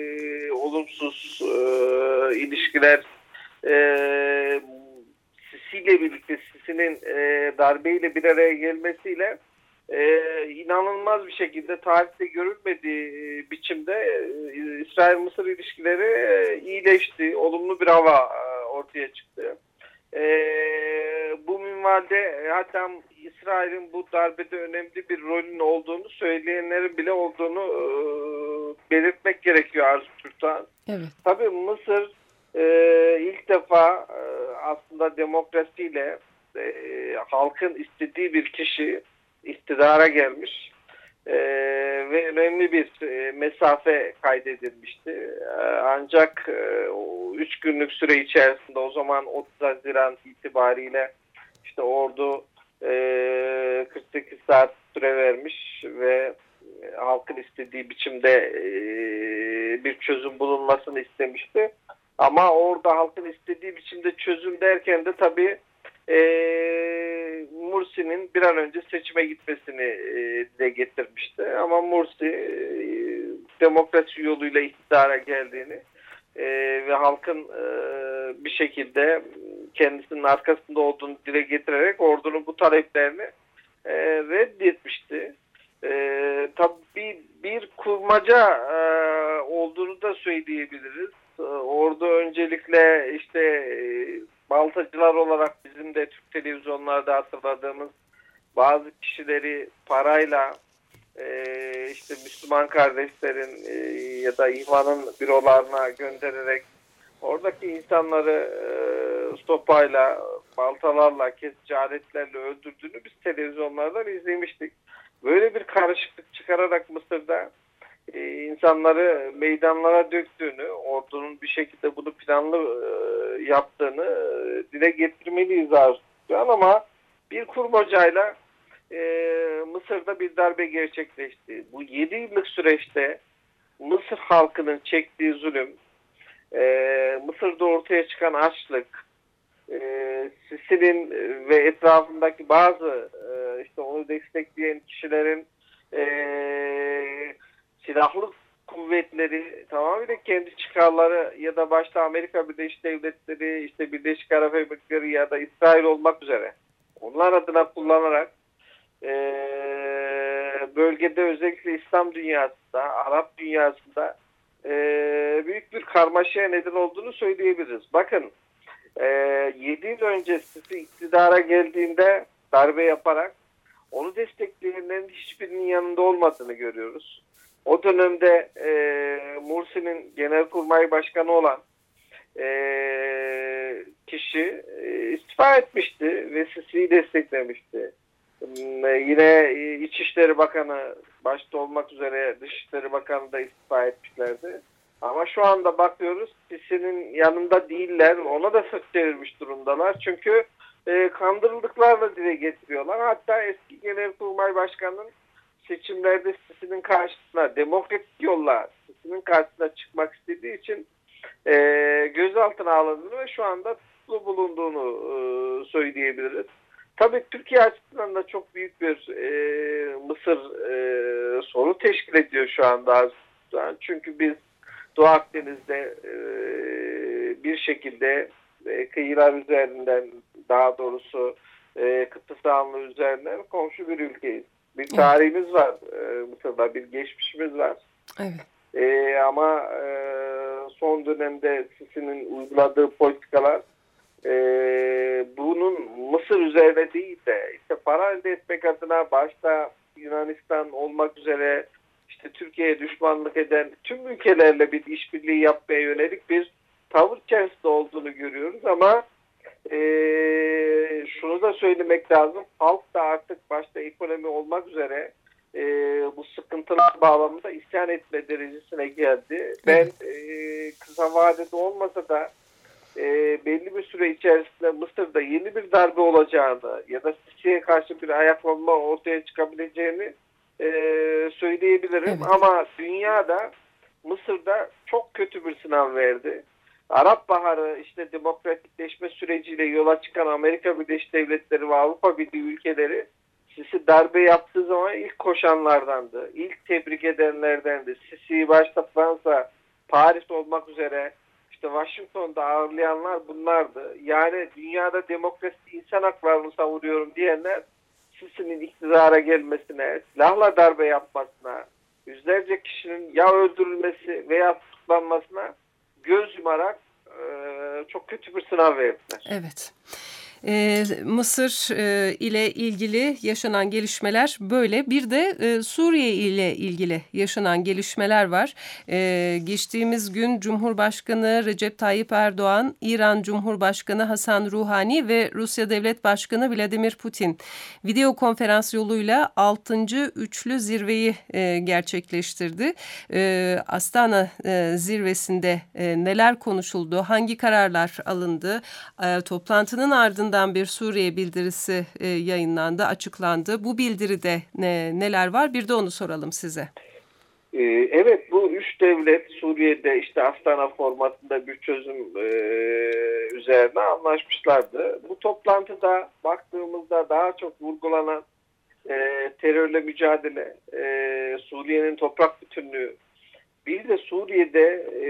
olumsuz e, ilişkiler e, Sisi ile birlikte Sisi'nin e, darbeyle bir araya gelmesiyle e, inanılmaz bir şekilde tarihte görülmediği e, biçimde e, İsrail-Mısır ilişkileri e, iyileşti. Olumlu bir hava e, ortaya çıktı. E, bu minvalde hatta İsrail'in bu darbede önemli bir rolün olduğunu söyleyenlerin bile olduğunu e, belirtmek gerekiyor Arzu Türkdoğan. Evet. Tabii Mısır e, ilk defa e, aslında demokrasiyle e, halkın istediği bir kişi iktidara gelmiş e, ve önemli bir e, mesafe kaydedilmişti. E, ancak e, o üç günlük süre içerisinde, o zaman otuz Haziran itibariyle işte ordu e, kırk sekiz saat süre vermiş ve e, halkın istediği biçimde e, bir çözüm bulunmasını istemişti. Ama orada halkın istediği biçimde çözüm derken de tabii e, Mursi'nin bir an önce seçime gitmesini e, dile getirmişti. Ama Mursi e, demokrasi yoluyla iktidara geldiğini e, ve halkın e, bir şekilde kendisinin arkasında olduğunu dile getirerek ordunun bu taleplerini e, reddetmişti. Ee, tabii bir kurmaca e, olduğunu da söyleyebiliriz. Ee, orada öncelikle işte e, baltacılar olarak bizim de Türk televizyonlarda hatırladığımız bazı kişileri parayla e, işte Müslüman kardeşlerin e, ya da İHVA'nın bürolarına göndererek oradaki insanları e, sopayla, baltalarla, kesici aletlerle öldürdüğünü biz televizyonlardan izlemiştik. Böyle bir karışıklık çıkararak Mısır'da e, insanları meydanlara döktüğünü, ordunun bir şekilde bunu planlı e, yaptığını e, dile getirmeliyiz artık. Ama bir kurmacayla e, Mısır'da bir darbe gerçekleşti. Bu yedi yıllık süreçte Mısır halkının çektiği zulüm, e, Mısır'da ortaya çıkan açlık, e, Sisi'nin ve etrafındaki bazı e, işte onu destekleyen kişilerin e, silahlı kuvvetleri tamamıyla kendi çıkarları ya da başta Amerika Birleşik Devletleri, işte Birleşik Arap Emirlikleri ya da İsrail olmak üzere onlar adına kullanarak e, bölgede özellikle İslam dünyasında, Arap dünyasında e, büyük bir karmaşaya neden olduğunu söyleyebiliriz. Bakın e, yedi yıl önce Sisi iktidara geldiğinde darbe yaparak onu destekleyenlerin hiçbirinin yanında olmadığını görüyoruz. O dönemde e, Mursi'nin Genelkurmay Başkanı olan e, kişi e, istifa etmişti ve Sisi'yi desteklemişti. E, yine İçişleri Bakanı başta olmak üzere Dışişleri Bakanı da istifa etmişlerdi. Ama şu anda bakıyoruz Sisi'nin yanında değiller. Ona da sırt çevirmiş durumdalar. Çünkü e, kandırıldıklarla dile getiriyorlar. Hatta eski Genelkurmay Başkanı'nın seçimlerde Sisi'nin karşısına, demokratik yolla Sisi'nin karşısına çıkmak istediği için e, gözaltına alındığını ve şu anda tutuklu bulunduğunu e, söyleyebiliriz. Tabii Türkiye açısından da çok büyük bir e, Mısır e, sorunu teşkil ediyor şu anda. Çünkü biz Doğu Akdeniz'de e, bir şekilde e, kıyılar üzerinden, daha doğrusu e, kıta sahanlığı üzerinden komşu bir ülkeyiz. Bir tarihimiz var e, Mısır'da, bir geçmişimiz var. Evet. E, ama e, son dönemde Sisi'nin uyguladığı politikalar e, bunun Mısır üzerine değil de işte para elde etmek adına başta Yunanistan olmak üzere işte Türkiye'ye düşmanlık eden tüm ülkelerle bir işbirliği yapmaya yönelik bir tavır içerisinde olduğunu görüyoruz ama Ee, şunu da söylemek lazım. Halk da artık başta ekonomi olmak üzere e, bu sıkıntılar bağlamında isyan etme derecesine geldi. Ben e, kısa vadede olmasa da e, belli bir süre içerisinde Mısır'da yeni bir darbe olacağını ya da Sisi'ye karşı bir ayaklanma ortaya çıkabileceğini e, söyleyebilirim. Evet. Ama dünyada Mısır'da çok kötü bir sınav verdi. Arap Baharı işte demokratikleşme süreciyle yola çıkan Amerika Birleşik Devletleri ve Avrupa Birliği ülkeleri Sisi darbe yaptığı zaman ilk koşanlardandı. İlk tebrik edenlerdendi. Sisi'yi başta Fransa, Paris olmak üzere işte Washington'da ağırlayanlar bunlardı. Yani dünyada demokrasi, insan haklarını savunuyorum diyenler Sisi'nin iktidara gelmesine, silahla darbe yapmasına, yüzlerce kişinin ya öldürülmesi veya tutuklanmasına göz yumarak e, çok kötü bir sınav verdiler. Evet. Ee, Mısır e, ile ilgili yaşanan gelişmeler böyle. Bir de e, Suriye ile ilgili yaşanan gelişmeler var. E, geçtiğimiz gün Cumhurbaşkanı Recep Tayyip Erdoğan, İran Cumhurbaşkanı Hasan Ruhani ve Rusya Devlet Başkanı Vladimir Putin video konferans yoluyla altıncı üçlü zirveyi e, gerçekleştirdi. E, Astana e, zirvesinde e, neler konuşuldu, hangi kararlar alındı, e, toplantının ardından bir Suriye bildirisi e, yayınlandı, açıklandı. Bu bildiride ne, neler var? Bir de onu soralım size. Ee, evet, bu üç devlet Suriye'de işte Astana formatında bir çözüm e, üzerine anlaşmışlardı. Bu toplantıda baktığımızda daha çok vurgulanan e, terörle mücadele, e, Suriye'nin toprak bütünlüğü, bir de Suriye'de e,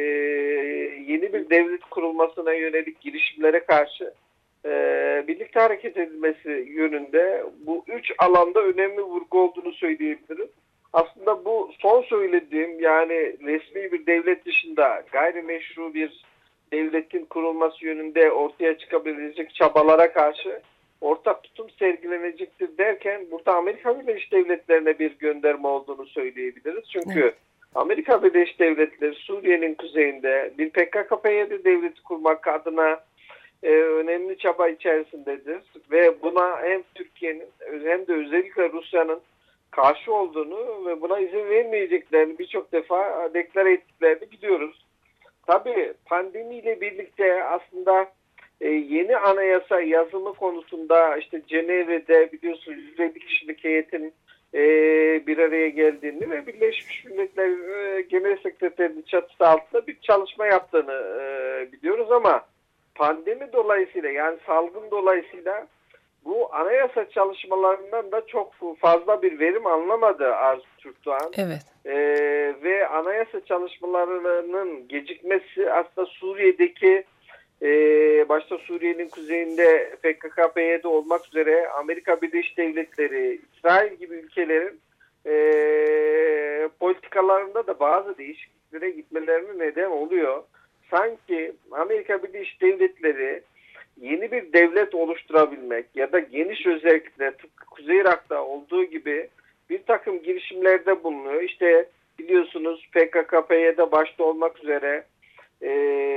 yeni bir devlet kurulmasına yönelik girişimlere karşı e, birlikte hareket edilmesi yönünde bu üç alanda önemli vurgu olduğunu söyleyebiliriz. aslında bu son söylediğim, yani resmi bir devlet dışında gayrimeşru bir devletin kurulması yönünde ortaya çıkabilecek çabalara karşı ortak tutum sergilenecektir derken burada Amerika Birleşik Devletleri'ne bir gönderme olduğunu söyleyebiliriz. Çünkü evet. Amerika Birleşik Devletleri Suriye'nin kuzeyinde bir P K K P Y D devleti kurmak adına e, önemli çaba içerisindedir. Ve buna hem Türkiye'nin hem de özellikle Rusya'nın karşı olduğunu ve buna izin vermeyeceklerini birçok defa deklare ettiklerini biliyoruz. Tabii pandemiyle birlikte aslında e, yeni anayasa yazımı konusunda işte Cenevre'de biliyorsunuz yüz elli kişilik heyetin e, bir araya geldiğini ve Birleşmiş Milletler e, Genel Sekreterinin çatısı altında bir çalışma yaptığını e, biliyoruz ama pandemi dolayısıyla, yani salgın dolayısıyla bu anayasa çalışmalarından da çok fazla bir verim alınamadı Arzu Türkdoğan. Evet. Ee, ve anayasa çalışmalarının gecikmesi aslında Suriye'deki e, başta Suriye'nin kuzeyinde P K K P Y D olmak üzere Amerika Birleşik Devletleri, İsrail gibi ülkelerin e, politikalarında da bazı değişikliklere gitmelerine neden oluyor. Sanki Amerika Birleşik Devletleri yeni bir devlet oluşturabilmek ya da geniş, özellikle tıpkı Kuzey Irak'ta olduğu gibi bir takım girişimlerde bulunuyor. İşte biliyorsunuz P K K P Y D başta olmak üzere e,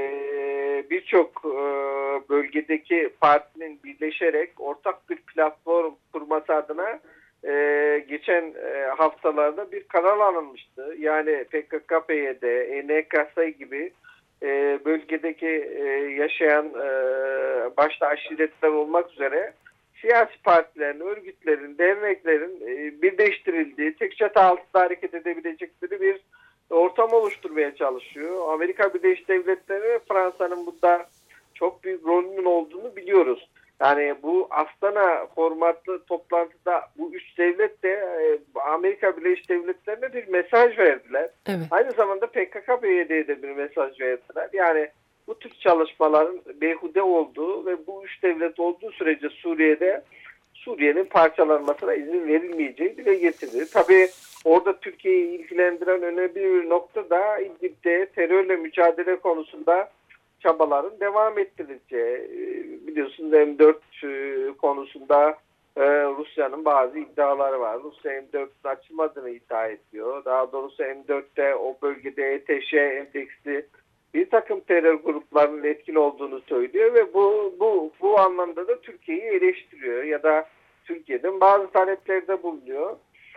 birçok e, bölgedeki partinin birleşerek ortak bir platform kurması adına e, geçen e, haftalarda bir karar alınmıştı. Yani P K K P Y D, E N K S gibi bölgedeki yaşayan başta aşiretler olmak üzere siyasi partilerin, örgütlerin, derneklerin birleştirildiği, tek çatı altında hareket edebilecekleri bir ortam oluşturmaya çalışıyor. Amerika Birleşik Devletleri ve Fransa'nın bunda çok büyük rolünün olduğunu biliyoruz. Yani bu Astana formatlı toplantıda bu üç devlet de Amerika Birleşik Devletleri'ne bir mesaj verdiler. Evet. Aynı zamanda P K K P Y D'ye de bir mesaj verdiler. Yani bu tür çalışmaların beyhude olduğu ve bu üç devlet olduğu sürece Suriye'de Suriye'nin parçalanmasına izin verilmeyeceği dile getirildi. Tabii orada Türkiye'yi ilgilendiren önemli bir nokta da İdlib'de terörle mücadele konusunda çabaların devam ettirileceği. Biliyorsunuz M dört konusunda Rusya'nın bazı iddiaları var. Rusya M dört'ün açılmadığını iddia ediyor. Daha doğrusu M dört'te o bölgede E T Ş endeksli bir takım terör gruplarının etkili olduğunu söylüyor ve bu bu bu anlamda da Türkiye'yi eleştiriyor ya da Türkiye'den bazı taleplerde bulunuyor.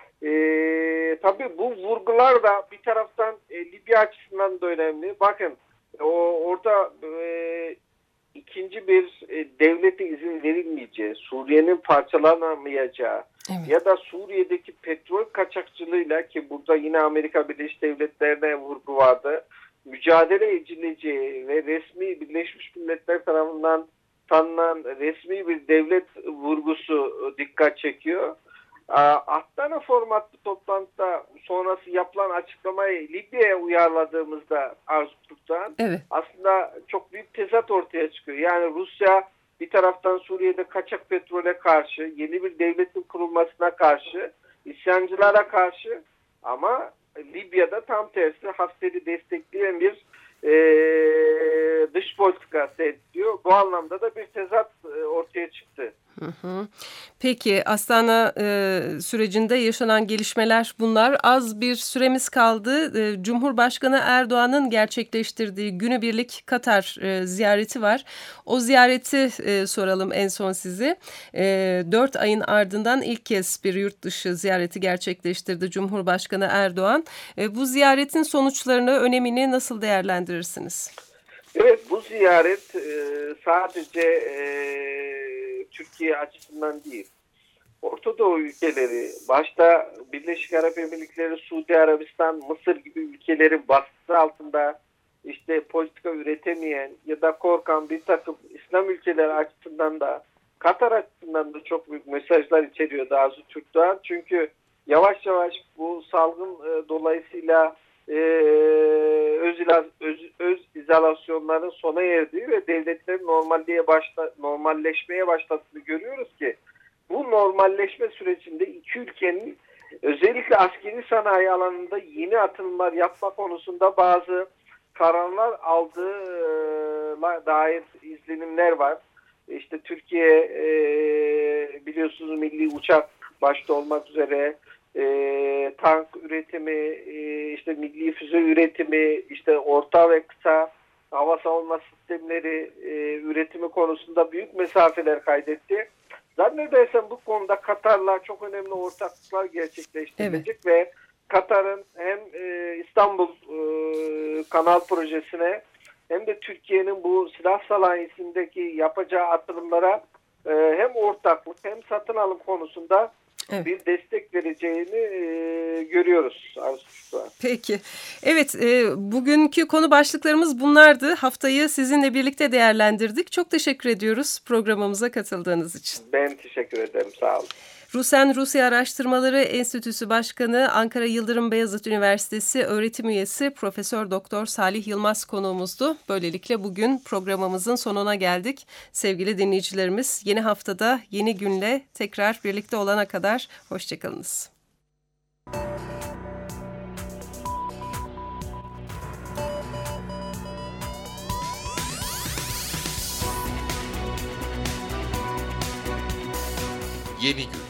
Ee, tabii bu vurgular da bir taraftan e, Libya açısından da önemli. Bakın o orada e, ikinci bir e, devlete izin verilmeyeceği, Suriye'nin parçalanamayacağı evet. ya da Suriye'deki petrol kaçakçılığıyla, ki burada yine Amerika Birleşik Devletleri'ne vurgu vardı, mücadele edileceği ve resmi Birleşmiş Milletler tarafından tanınan resmi bir devlet vurgusu dikkat çekiyor. Astana formatlı toplantıda sonrası yapılan açıklamayı Libya'ya uyarladığımızda Arzu Türkdoğan evet. aslında çok büyük tezat ortaya çıkıyor. Yani Rusya bir taraftan Suriye'de kaçak petrole karşı, yeni bir devletin kurulmasına karşı, isyancılara karşı, ama Libya'da tam tersi Hafter'i destekleyen bir e, dış politika sergiliyor. Bu anlamda da bir tezat e, ortaya çıktı. Hı hı. Peki Astana e, sürecinde yaşanan gelişmeler bunlar. Az bir süremiz kaldı. E, Cumhurbaşkanı Erdoğan'ın gerçekleştirdiği günübirlik Katar e, ziyareti var. O ziyareti e, soralım en son size. E, dört ayın ardından ilk kez bir yurt dışı ziyareti gerçekleştirdi Cumhurbaşkanı Erdoğan. E, bu ziyaretin sonuçlarını, önemini nasıl değerlendirirsiniz? Evet, bu ziyaret e, sadece e, Türkiye açısından değil, Orta Doğu ülkeleri, başta Birleşik Arap Emirlikleri, Suudi Arabistan, Mısır gibi ülkelerin baskısı altında işte politika üretemeyen ya da korkan bir takım İslam ülkeleri açısından da, Katar açısından da çok büyük mesajlar içeriyordu Arzu Türkdoğan. Çünkü yavaş yavaş bu salgın e, dolayısıyla e, öz, öz, öz izolasyonların sona erdiği ve devletlerin normalliğe başla, normalleşmeye başladığını görüyoruz ki bu normalleşme sürecinde iki ülkenin özellikle askeri sanayi alanında yeni atılımlar yapma konusunda bazı kararlar aldığı dair izlenimler var. İşte Türkiye e, biliyorsunuz milli uçak başta olmak üzere e, tank üretimi, e, işte milli füze üretimi, işte orta ve kısa hava savunma sistemleri e, üretimi konusunda büyük mesafeler kaydetti. Zannedersem bu konuda Katar'la çok önemli ortaklıklar gerçekleştirilecek evet. Ve Katar'ın hem e, İstanbul e, Kanal Projesi'ne hem de Türkiye'nin bu silah sanayisindeki yapacağı atılımlara e, hem ortaklık hem satın alım konusunda evet. Bir destek vereceğini e, görüyoruz. Peki. Evet, e, bugünkü konu başlıklarımız bunlardı. Haftayı sizinle birlikte değerlendirdik. Çok teşekkür ediyoruz programımıza katıldığınız için. Ben teşekkür ederim. Sağ olun. Rusen Rusya Araştırmaları Enstitüsü Başkanı, Ankara Yıldırım Beyazıt Üniversitesi öğretim üyesi Profesör Doktor Salih Yılmaz konuğumuzdu. Böylelikle bugün programımızın sonuna geldik. Sevgili dinleyicilerimiz, yeni haftada yeni günle tekrar birlikte olana kadar hoşçakalınız. Yeni gün.